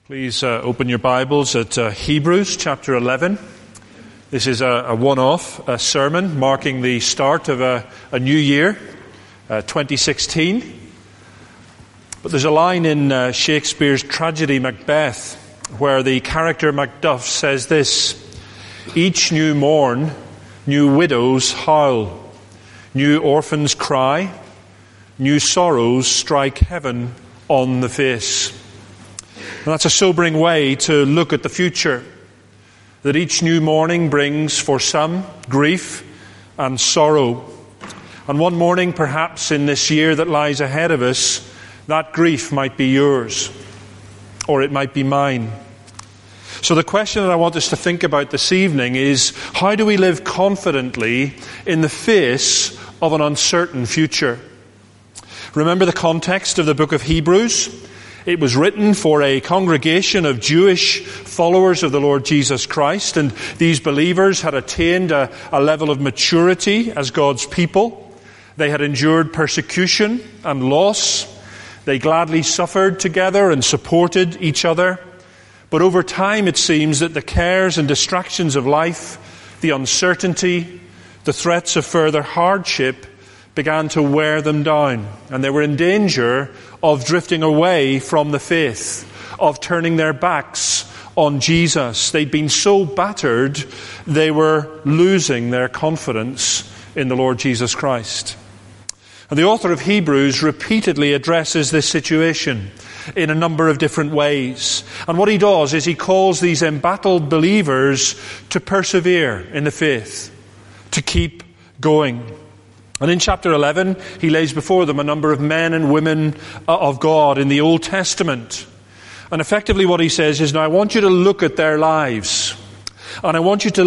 Please open your Bibles at Hebrews chapter 11. This is a one-off sermon marking the start of a new year, 2016. But there's a line in Shakespeare's tragedy Macbeth where the character Macduff says this: "Each new morn, new widows howl, new orphans cry, new sorrows strike heaven on the face." And that's a sobering way to look at the future, that each new morning brings for some grief and sorrow. And one morning, perhaps in this year that lies ahead of us, that grief might be yours, or it might be mine. So the question that I want us to think about this evening is, how do we live confidently in the face of an uncertain future? Remember the context of the book of Hebrews? It was written for a congregation of Jewish followers of the Lord Jesus Christ, and these believers had attained a level of maturity as God's people. They had endured persecution and loss. They gladly suffered together and supported each other. But over time it seems that the cares and distractions of life, the uncertainty, the threats of further hardship began to wear them down, and they were in danger of drifting away from the faith, of turning their backs on Jesus. They'd been so battered, they were losing their confidence in the Lord Jesus Christ. And the author of Hebrews repeatedly addresses this situation in a number of different ways. And what he does is he calls these embattled believers to persevere in the faith, to keep going. And in chapter 11, he lays before them a number of men and women of God in the Old Testament. And effectively what he says is, now I want you to look at their lives. And I want you to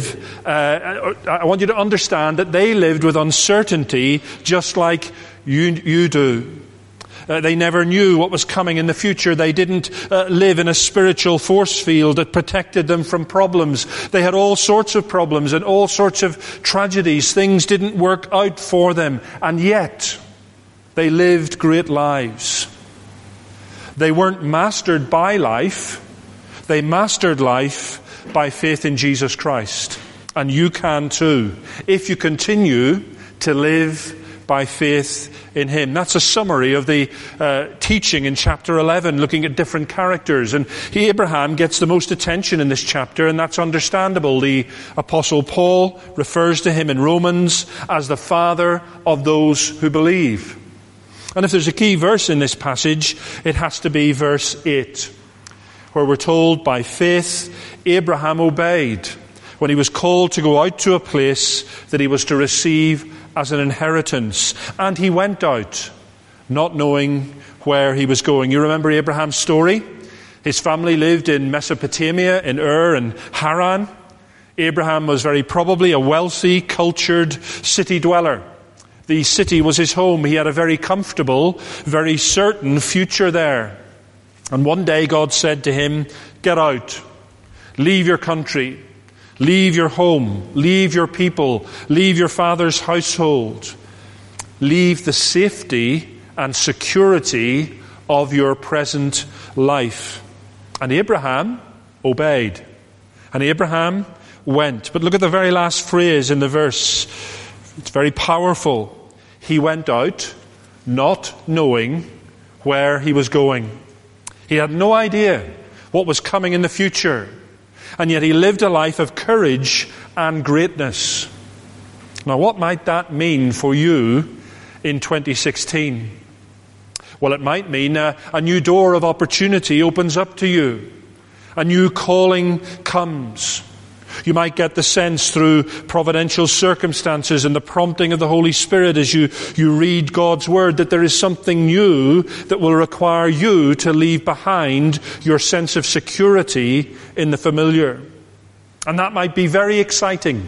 I want you to understand that they lived with uncertainty just like you do. They never knew what was coming in the future. They didn't live in a spiritual force field that protected them from problems. They had all sorts of problems and all sorts of tragedies. Things didn't work out for them. And yet, they lived great lives. They weren't mastered by life. They mastered life by faith in Jesus Christ. And you can too, if you continue to live by faith in Him. That's a summary of the teaching in chapter 11, looking at different characters. And Abraham gets the most attention in this chapter, and that's understandable. The Apostle Paul refers to him in Romans as the father of those who believe. And if there's a key verse in this passage, it has to be verse 8, where we're told, by faith Abraham obeyed when he was called to go out to a place that he was to receive as an inheritance. And he went out, not knowing where he was going. You remember Abraham's story? His family lived in Mesopotamia, in Ur and Haran. Abraham was very probably a wealthy, cultured city dweller. The city was his home. He had a very comfortable, very certain future there. And one day God said to him, "Get out, leave your country, leave your home, leave your people, leave your father's household, leave the safety and security of your present life." And Abraham obeyed. And Abraham went. But look at the very last phrase in the verse. It's very powerful. He went out, not knowing where he was going. He had no idea what was coming in the future. And yet he lived a life of courage and greatness. Now, what might that mean for you in 2016? Well, it might mean a new door of opportunity opens up to you. A new calling comes. You might get the sense through providential circumstances and the prompting of the Holy Spirit as you read God's Word that there is something new that will require you to leave behind your sense of security in the familiar. And that might be very exciting,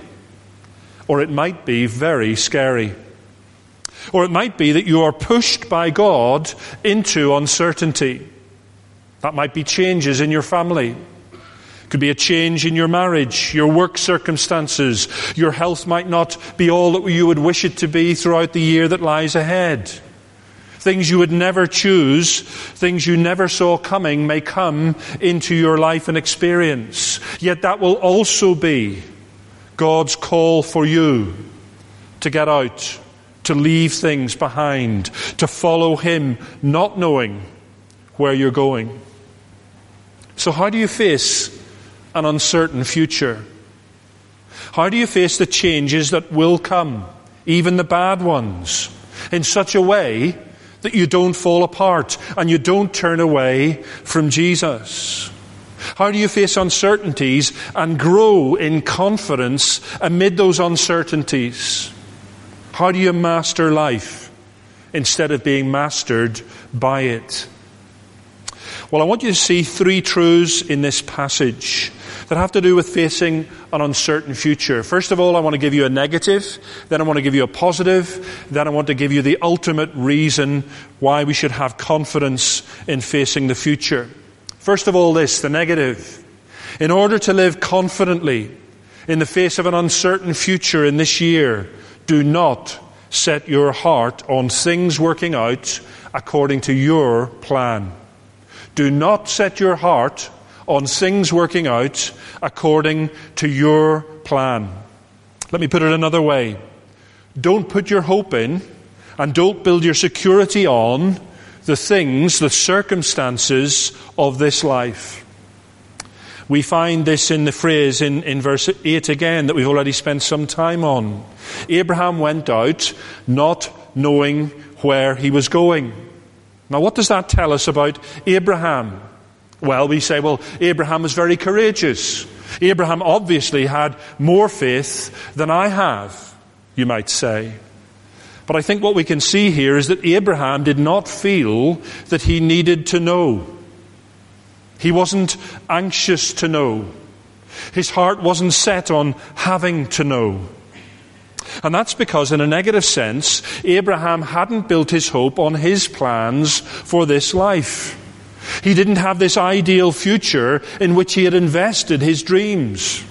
or it might be very scary. Or it might be that you are pushed by God into uncertainty. That might be changes in your family. It could be a change in your marriage, your work circumstances. Your health might not be all that you would wish it to be throughout the year that lies ahead. Things you would never choose, things you never saw coming may come into your life and experience. Yet that will also be God's call for you to get out, to leave things behind, to follow Him, not knowing where you're going. So how do you face an uncertain future? How do you face the changes that will come, even the bad ones, in such a way that you don't fall apart and you don't turn away from Jesus? How do you face uncertainties and grow in confidence amid those uncertainties? How do you master life instead of being mastered by it? Well, I want you to see three truths in this passage that have to do with facing an uncertain future. First of all, I want to give you a negative, then I want to give you a positive, then I want to give you the ultimate reason why we should have confidence in facing the future. First of all, the negative. In order to live confidently in the face of an uncertain future in this year, do not set your heart on things working out according to your plan. Do not set your heart on things working out according to your plan. Let me put it another way. Don't put your hope in and don't build your security on the things, the circumstances of this life. We find this in the phrase in verse 8 again that we've already spent some time on. Abraham went out not knowing where he was going. Now, what does that tell us about Abraham? Well, we say, Abraham was very courageous. Abraham obviously had more faith than I have, you might say. But I think what we can see here is that Abraham did not feel that he needed to know. He wasn't anxious to know. His heart wasn't set on having to know. And that's because, in a negative sense, Abraham hadn't built his hope on his plans for this life. He didn't have this ideal future in which he had invested his dreams.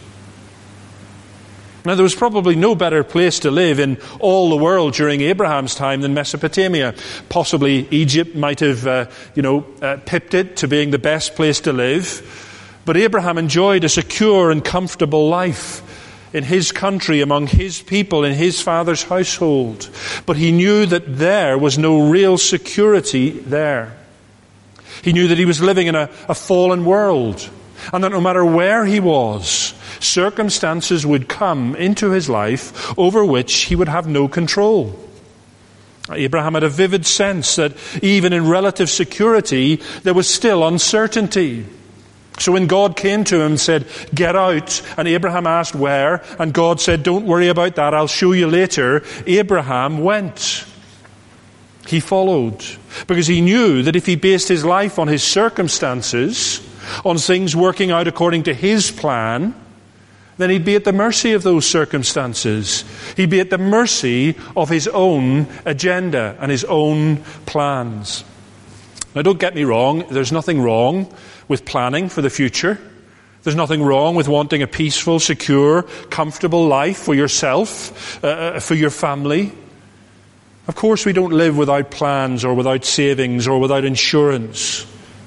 Now, there was probably no better place to live in all the world during Abraham's time than Mesopotamia. Possibly Egypt might have, pipped it to being the best place to live. But Abraham enjoyed a secure and comfortable life in his country, among his people, in his father's household. But he knew that there was no real security there. He knew that he was living in a fallen world, and that no matter where he was, circumstances would come into his life over which he would have no control. Abraham had a vivid sense that even in relative security, there was still uncertainty. So when God came to him and said, "Get out," and Abraham asked where, and God said, "Don't worry about that, I'll show you later," Abraham went. He followed, because he knew that if he based his life on his circumstances, on things working out according to his plan, then he'd be at the mercy of those circumstances. He'd be at the mercy of his own agenda and his own plans. Now, don't get me wrong, there's nothing wrong with planning for the future. There's nothing wrong with wanting a peaceful, secure, comfortable life for yourself, for your family. Of course, we don't live without plans or without savings or without insurance.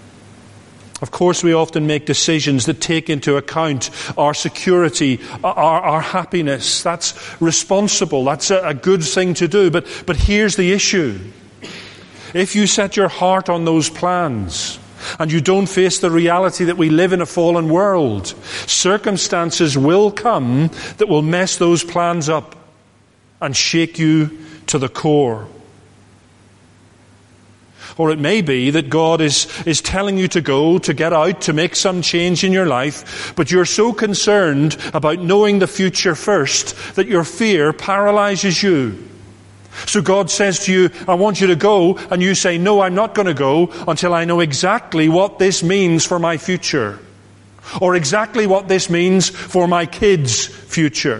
Of course, we often make decisions that take into account our security, our happiness. That's responsible. That's a good thing to do. But here's the issue. If you set your heart on those plans and you don't face the reality that we live in a fallen world, circumstances will come that will mess those plans up and shake you to the core. Or it may be that God is telling you to go, to get out, to make some change in your life, but you're so concerned about knowing the future first that your fear paralyzes you. So God says to you, "I want you to go," and you say, "No, I'm not going to go until I know exactly what this means for my future, or exactly what this means for my kids' future."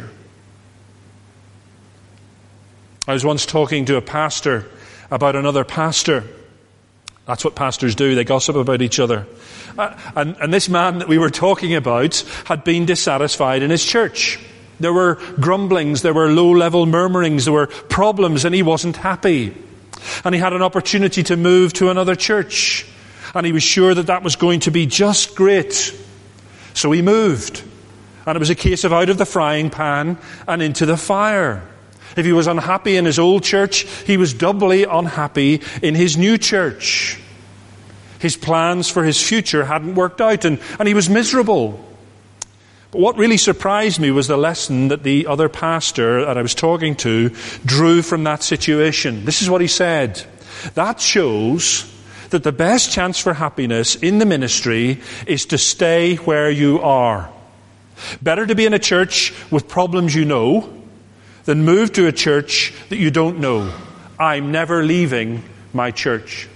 I was once talking to a pastor about another pastor. That's what pastors do. They gossip about each other. And this man that we were talking about had been dissatisfied in his church. There were grumblings, there were low-level murmurings, there were problems, and he wasn't happy. And he had an opportunity to move to another church. And he was sure that that was going to be just great. So he moved. And it was a case of out of the frying pan and into the fire. If he was unhappy in his old church, he was doubly unhappy in his new church. His plans for his future hadn't worked out, and he was miserable. But what really surprised me was the lesson that the other pastor that I was talking to drew from that situation. This is what he said. That shows that the best chance for happiness in the ministry is to stay where you are. Better to be in a church with problems you know than move to a church that you don't know. I'm never leaving my church.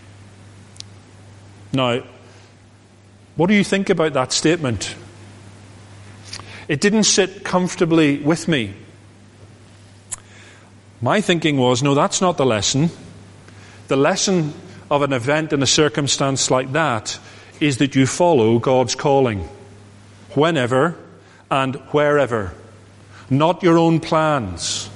Now, what do you think about that statement? It didn't sit comfortably with me. My thinking was, no, that's not the lesson. The lesson of an event and a circumstance like that is that you follow God's calling. Whenever and wherever. Not your own plans.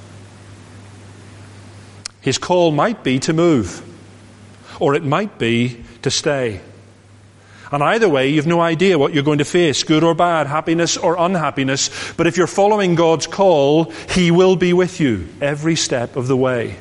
His call might be to move. Or it might be to stay. And either way, you've no idea what you're going to face, good or bad, happiness or unhappiness. But if you're following God's call, He will be with you every step of the way.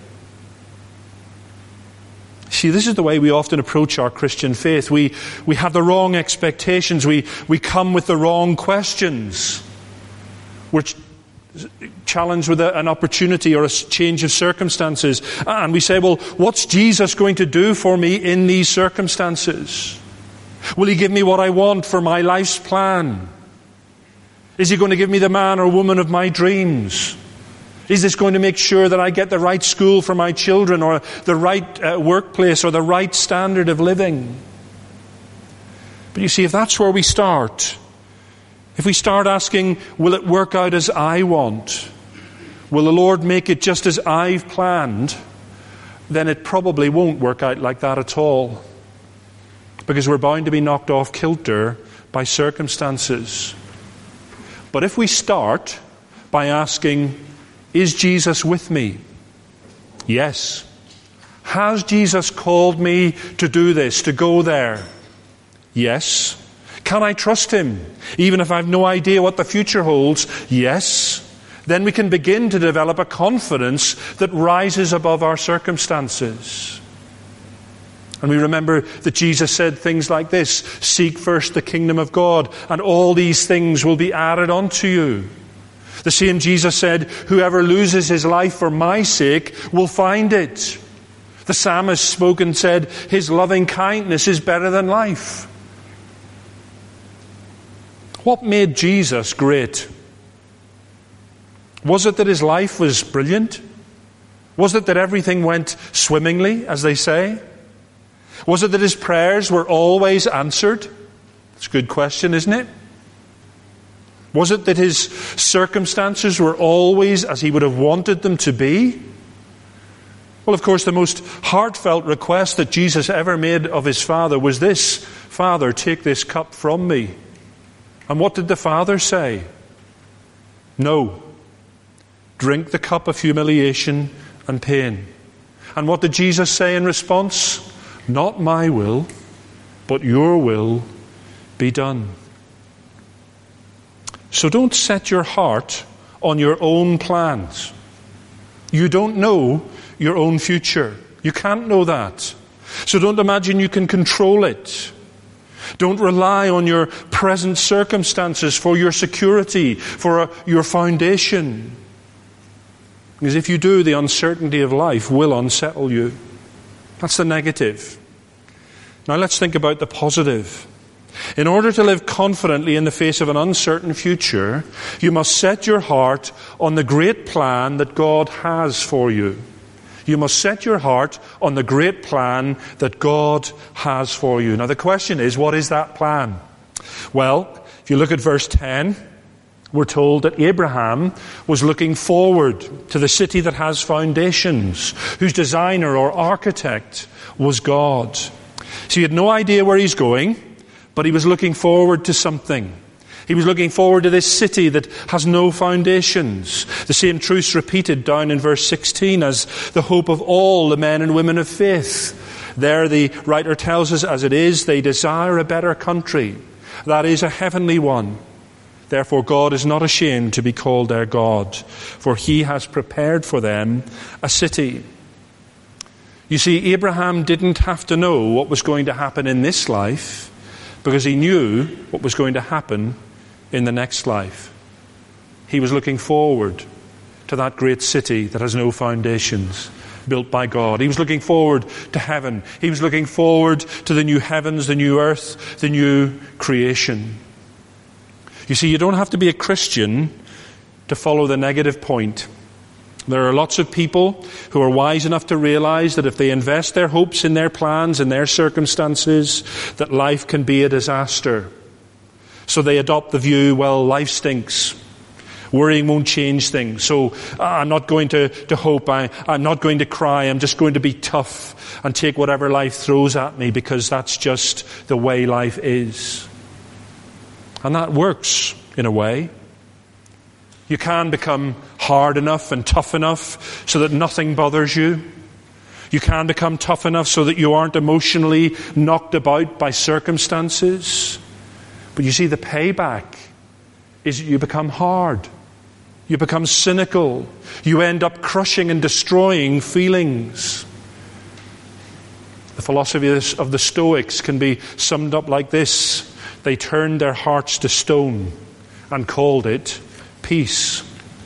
See, this is the way we often approach our Christian faith. We have the wrong expectations. We come with the wrong questions. We're challenged with an opportunity or a change of circumstances. And we say, well, what's Jesus going to do for me in these circumstances? Will He give me what I want for my life's plan? Is He going to give me the man or woman of my dreams? Is this going to make sure that I get the right school for my children, or the right workplace, or the right standard of living? But you see, if that's where we start, if we start asking, will it work out as I want? Will the Lord make it just as I've planned? Then it probably won't work out like that at all. Because we're bound to be knocked off kilter by circumstances. But if we start by asking, is Jesus with me? Yes. Has Jesus called me to do this, to go there? Yes. Can I trust Him, even if I have no idea what the future holds? Yes. Then we can begin to develop a confidence that rises above our circumstances. And we remember that Jesus said things like this: seek first the kingdom of God, and all these things will be added unto you. The same Jesus said, whoever loses his life for my sake will find it. The psalmist spoke and said, His loving kindness is better than life. What made Jesus great? Was it that His life was brilliant? Was it that everything went swimmingly, as they say? Was it that His prayers were always answered? It's a good question, isn't it? Was it that His circumstances were always as He would have wanted them to be? Well, of course, the most heartfelt request that Jesus ever made of His Father was this: Father, take this cup from me. And what did the Father say? No. Drink the cup of humiliation and pain. And what did Jesus say in response? Not my will, but your will be done. So don't set your heart on your own plans. You don't know your own future. You can't know that. So don't imagine you can control it. Don't rely on your present circumstances for your security, for your foundation. Because if you do, the uncertainty of life will unsettle you. That's the negative. Now let's think about the positive. In order to live confidently in the face of an uncertain future, you must set your heart on the great plan that God has for you. You must set your heart on the great plan that God has for you. Now the question is, what is that plan? Well, if you look at verse 10, we're told that Abraham was looking forward to the city that has foundations, whose designer or architect was God. So he had no idea where he's going, but he was looking forward to something. He was looking forward to this city that has no foundations. The same truth's repeated down in verse 16 as the hope of all the men and women of faith. There the writer tells us, as it is, they desire a better country. That is, a heavenly one. Therefore God is not ashamed to be called their God, for he has prepared for them a city. You see, Abraham didn't have to know what was going to happen in this life, because he knew what was going to happen in the next life. He was looking forward to that great city that has no foundations, built by God. He was looking forward to heaven. He was looking forward to the new heavens, the new earth, the new creation. You see, you don't have to be a Christian to follow the negative point. There are lots of people who are wise enough to realize that if they invest their hopes in their plans and their circumstances, that life can be a disaster. So they adopt the view, well, life stinks. Worrying won't change things. So I'm not going to hope. I'm not going to cry. I'm just going to be tough and take whatever life throws at me, because that's just the way life is. And that works in a way. You can become hard enough and tough enough so that nothing bothers you. You can become tough enough so that you aren't emotionally knocked about by circumstances. But you see, the payback is that you become hard. You become cynical. You end up crushing and destroying feelings. The philosophy of the Stoics can be summed up like this. They turned their hearts to stone and called it peace.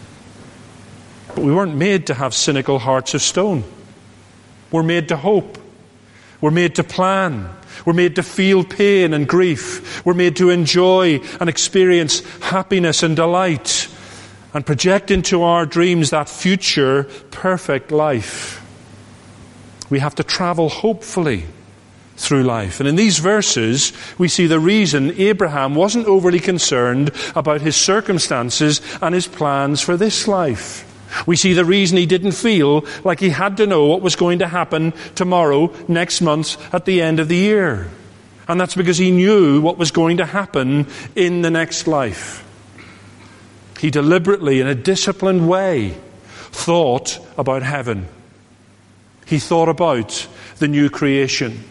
But we weren't made to have cynical hearts of stone. We're made to hope. We're made to plan. We're made to feel pain and grief. We're made to enjoy and experience happiness and delight and project into our dreams that future perfect life. We have to travel hopefully through life. And in these verses, we see the reason Abraham wasn't overly concerned about his circumstances and his plans for this life. We see the reason he didn't feel like he had to know what was going to happen tomorrow, next month, at the end of the year. And that's because he knew what was going to happen in the next life. He deliberately, in a disciplined way, thought about heaven. He thought about the new creation.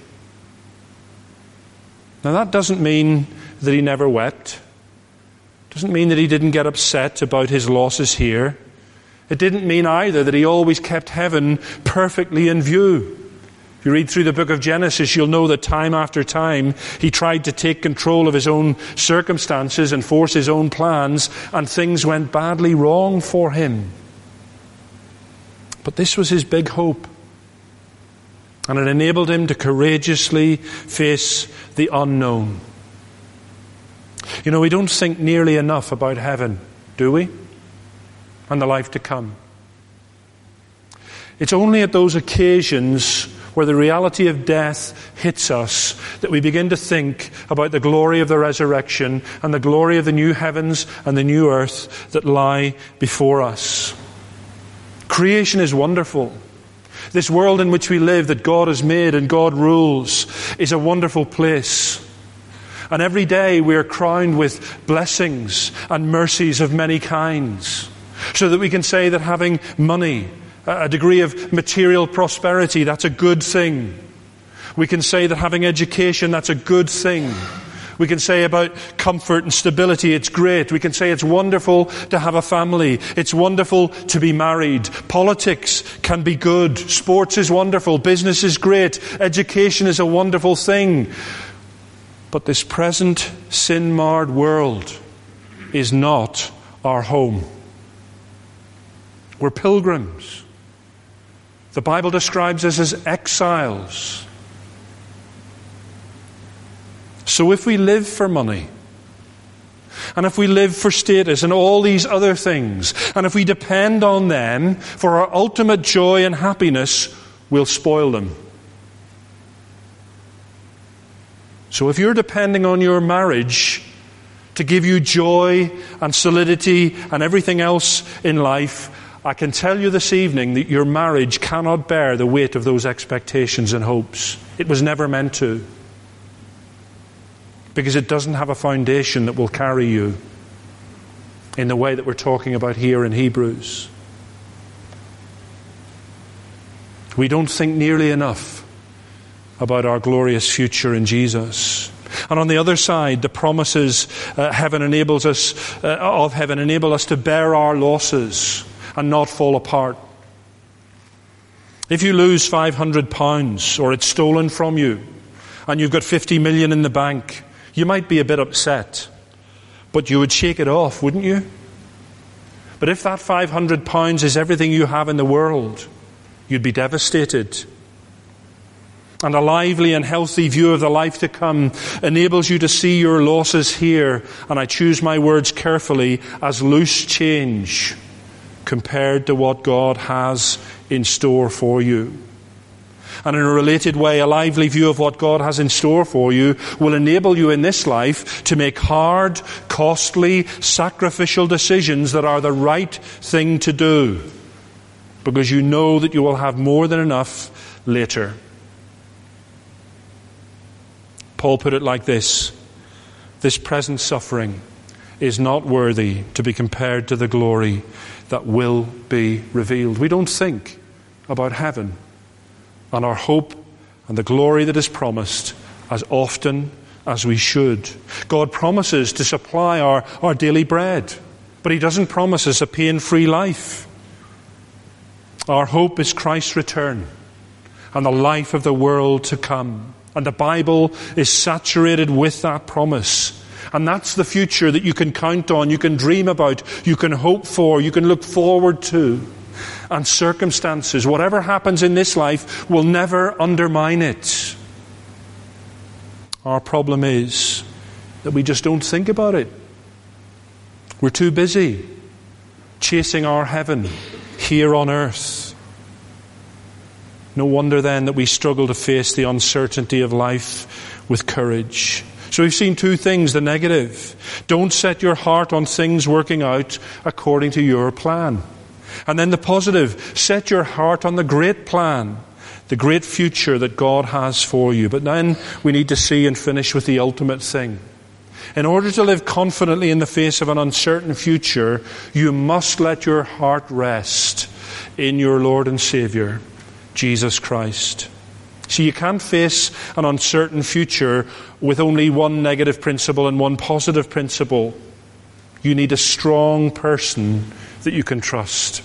Now that doesn't mean that he never wept. It doesn't mean that he didn't get upset about his losses here. It didn't mean either that he always kept heaven perfectly in view. If you read through the book of Genesis, you'll know that time after time he tried to take control of his own circumstances and force his own plans, and things went badly wrong for him. But this was his big hope. And it enabled him to courageously face the unknown. You know, we don't think nearly enough about heaven, do we? And the life to come. It's only at those occasions where the reality of death hits us that we begin to think about the glory of the resurrection and the glory of the new heavens and the new earth that lie before us. Creation is wonderful. This world in which we live, that God has made and God rules, is a wonderful place. And every day we are crowned with blessings and mercies of many kinds, so that we can say that having money, a degree of material prosperity, that's a good thing. We can say that having education, that's a good thing. We can say about comfort and stability, it's great. We can say it's wonderful to have a family. It's wonderful to be married. Politics can be good. Sports is wonderful. Business is great. Education is a wonderful thing. But this present sin-marred world is not our home. We're pilgrims. The Bible describes us as exiles. So if we live for money, and if we live for status and all these other things, and if we depend on them for our ultimate joy and happiness, we'll spoil them. So if you're depending on your marriage to give you joy and solidity and everything else in life, I can tell you this evening that your marriage cannot bear the weight of those expectations and hopes. It was never meant to. because it doesn't have a foundation that will carry you in the way that we're talking about here in Hebrews. We don't think nearly enough about our glorious future in Jesus. And on the other side, the promises of heaven enable us to bear our losses and not fall apart. If you lose £500 or it's stolen from you and you've got 50 million in the bank, you might be a bit upset, but you would shake it off, wouldn't you? But if that £500 is everything you have in the world, you'd be devastated. And a lively and healthy view of the life to come enables you to see your losses here, and I choose my words carefully, as loose change compared to what God has in store for you. And in a related way, a lively view of what God has in store for you will enable you in this life to make hard, costly, sacrificial decisions that are the right thing to do, because you know that you will have more than enough later. Paul put it like this: this present suffering is not worthy to be compared to the glory that will be revealed. We don't think about heaven and our hope and the glory that is promised as often as we should. God promises to supply our daily bread, but He doesn't promise us a pain-free life. Our hope is Christ's return and the life of the world to come. And the Bible is saturated with that promise. And that's the future that you can count on, you can dream about, you can hope for, you can look forward to. And circumstances, whatever happens in this life, will never undermine it. Our problem is that we just don't think about it. We're too busy chasing our heaven here on earth. No wonder then that we struggle to face the uncertainty of life with courage. So we've seen two things. The negative: don't set your heart on things working out according to your plan. And then the positive: set your heart on the great plan, the great future that God has for you. But then we need to see and finish with the ultimate thing. In order to live confidently in the face of an uncertain future, you must let your heart rest in your Lord and Savior, Jesus Christ. See, you can't face an uncertain future with only one negative principle and one positive principle. You need a strong person that you can trust.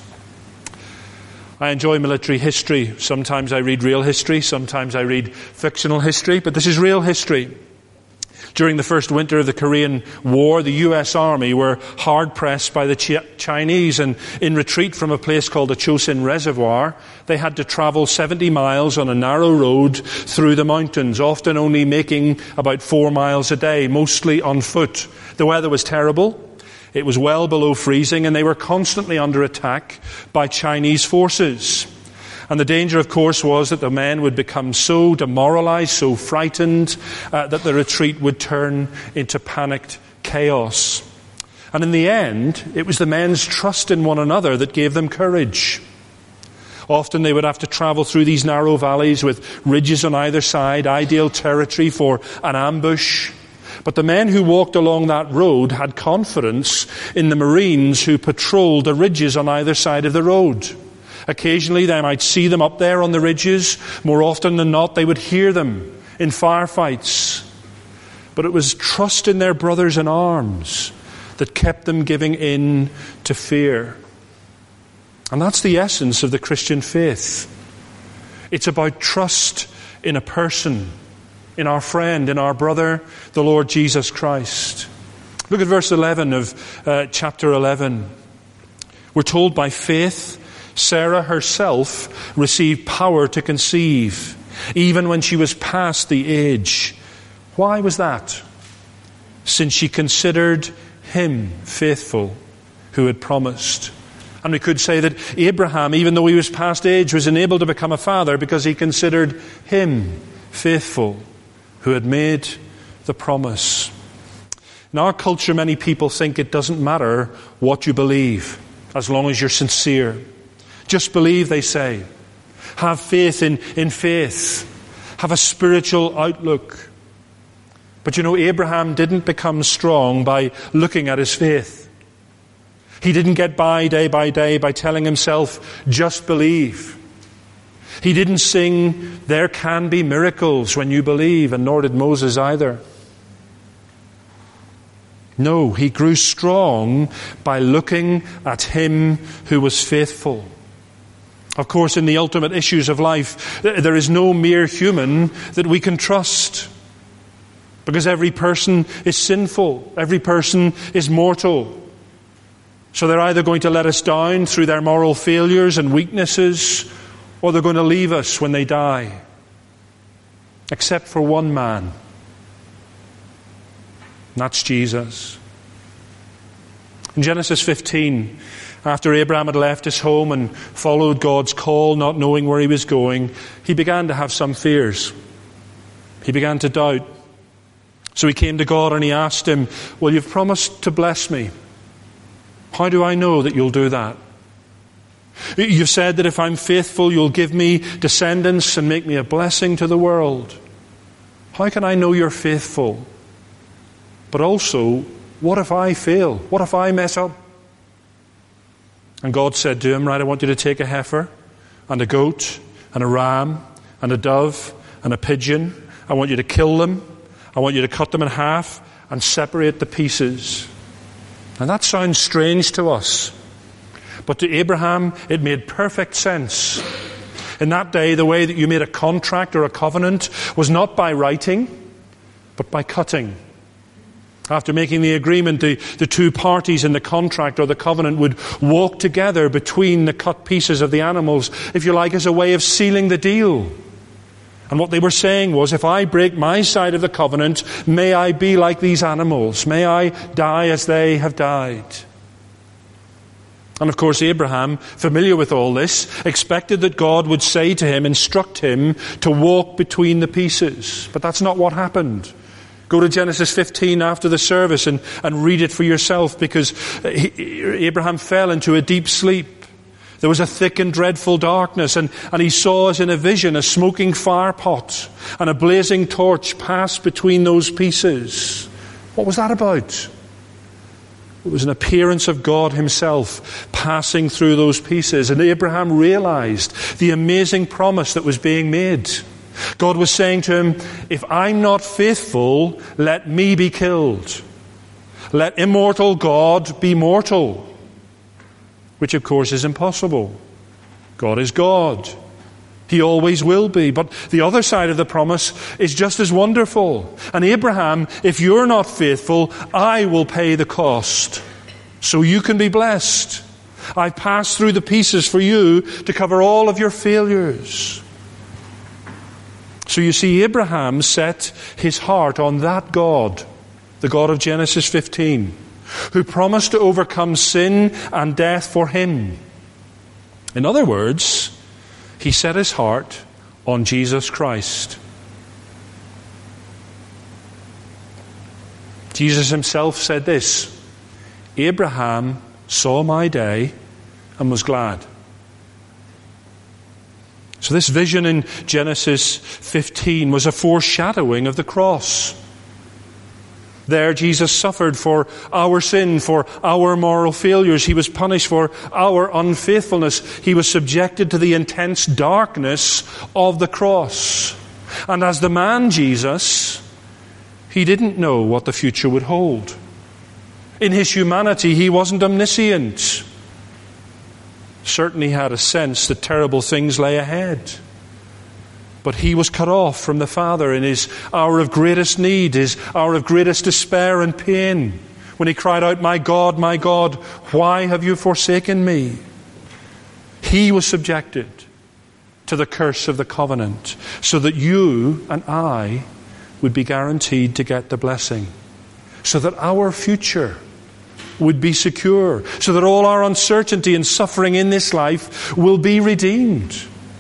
I enjoy military history. Sometimes I read real history, sometimes I read fictional history, but this is real history. During the first winter of the Korean War, the U.S. Army were hard-pressed by the Chinese, and in retreat from a place called the Chosin Reservoir, they had to travel 70 miles on a narrow road through the mountains, often only making about 4 miles a day, mostly on foot. The weather was terrible. It was well below freezing, and they were constantly under attack by Chinese forces. And the danger, of course, was that the men would become so demoralized, so frightened, that the retreat would turn into panicked chaos. And in the end, it was the men's trust in one another that gave them courage. Often they would have to travel through these narrow valleys with ridges on either side, ideal territory for an ambush. But the men who walked along that road had confidence in the Marines who patrolled the ridges on either side of the road. Occasionally they might see them up there on the ridges. More often than not, they would hear them in firefights. But it was trust in their brothers in arms that kept them giving in to fear. And that's the essence of the Christian faith. It's about trust in a person, in our friend, in our brother, the Lord Jesus Christ. Look at verse 11 of chapter 11. We're told by faith, Sarah herself received power to conceive, even when she was past the age. Why was that? Since she considered him faithful who had promised. And we could say that Abraham, even though he was past age, was enabled to become a father because he considered him faithful who had made the promise. In our culture, many people think it doesn't matter what you believe, as long as you're sincere. Just believe, they say. Have faith in faith. Have a spiritual outlook. But Abraham didn't become strong by looking at his faith. He didn't get by day by telling himself, just believe. He didn't sing, there can be miracles when you believe, and nor did Moses either. No, he grew strong by looking at him who was faithful. Of course, in the ultimate issues of life, there is no mere human that we can trust. Because every person is sinful. Every person is mortal. So they're either going to let us down through their moral failures and weaknesses, or they're going to leave us when they die. Except for one man. And that's Jesus. In Genesis 15, after Abraham had left his home and followed God's call, not knowing where he was going, he began to have some fears. He began to doubt. So he came to God and he asked him, well, you've promised to bless me. How do I know that you'll do that? You've said that if I'm faithful, you'll give me descendants and make me a blessing to the world. How can I know you're faithful? But also, what if I fail? What if I mess up? And God said to him, right, I want you to take a heifer and a goat and a ram and a dove and a pigeon. I want you to kill them. I want you to cut them in half and separate the pieces. And that sounds strange to us. But to Abraham, it made perfect sense. In that day, the way that you made a contract or a covenant was not by writing, but by cutting. After making the agreement, the two parties in the contract or the covenant would walk together between the cut pieces of the animals, if you like, as a way of sealing the deal. And what they were saying was, if I break my side of the covenant, may I be like these animals. May I die as they have died. And of course, Abraham, familiar with all this, expected that God would say to him, instruct him to walk between the pieces. But that's not what happened. Go to Genesis 15 after the service and read it for yourself, because Abraham fell into a deep sleep. There was a thick and dreadful darkness, and he saw as in a vision a smoking fire pot and a blazing torch pass between those pieces. What was that about? It was an appearance of God himself passing through those pieces. And Abraham realized the amazing promise that was being made. God was saying to him, if I'm not faithful, let me be killed. Let immortal God be mortal. Which of course is impossible. God is God. He always will be. But the other side of the promise is just as wonderful. And Abraham, if you're not faithful, I will pay the cost. So you can be blessed. I passed through the pieces for you to cover all of your failures. So you see, Abraham set his heart on that God, the God of Genesis 15, who promised to overcome sin and death for him. In other words, he set his heart on Jesus Christ. Jesus himself said this, Abraham saw my day and was glad. So this vision in Genesis 15 was a foreshadowing of the cross. There Jesus suffered for our sin, for our moral failures. He was punished for our unfaithfulness. He was subjected to the intense darkness of the cross. And as the man Jesus, he didn't know what the future would hold. In his humanity, he wasn't omniscient. Certainly had a sense that terrible things lay ahead. But he was cut off from the Father in his hour of greatest need, his hour of greatest despair and pain, when he cried out, my God, why have you forsaken me? He was subjected to the curse of the covenant, so that you and I would be guaranteed to get the blessing, so that our future would be secure, so that all our uncertainty and suffering in this life will be redeemed.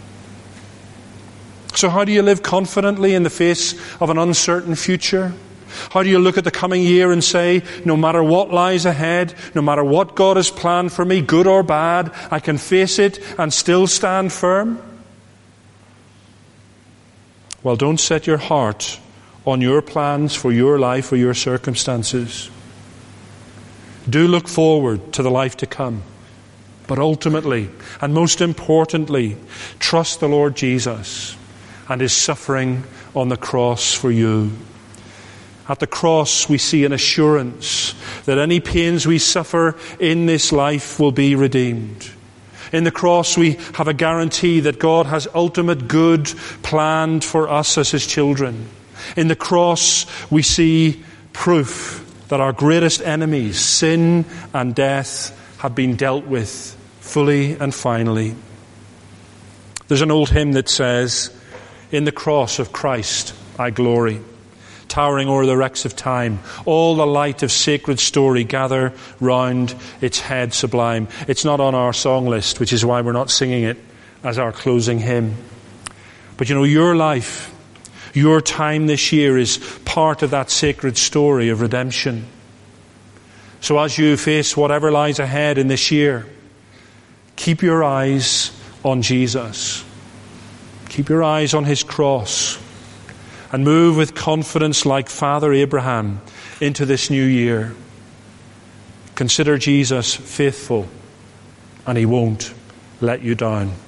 So how do you live confidently in the face of an uncertain future? How do you look at the coming year and say, no matter what lies ahead, no matter what God has planned for me, good or bad, I can face it and still stand firm? Well, don't set your heart on your plans for your life or your circumstances. Do look forward to the life to come. But ultimately, and most importantly, trust the Lord Jesus and His suffering on the cross for you. At the cross, we see an assurance that any pains we suffer in this life will be redeemed. In the cross, we have a guarantee that God has ultimate good planned for us as His children. In the cross, we see proof that our greatest enemies, sin and death, have been dealt with fully and finally. There's an old hymn that says, "In the cross of Christ I glory. Towering o'er the wrecks of time, all the light of sacred story gather round its head sublime." It's not on our song list, which is why we're not singing it as our closing hymn. But you know, your life, your time this year is part of that sacred story of redemption. So as you face whatever lies ahead in this year, keep your eyes on Jesus. Keep your eyes on His cross. And move with confidence like Father Abraham into this new year. Consider Jesus faithful, and He won't let you down.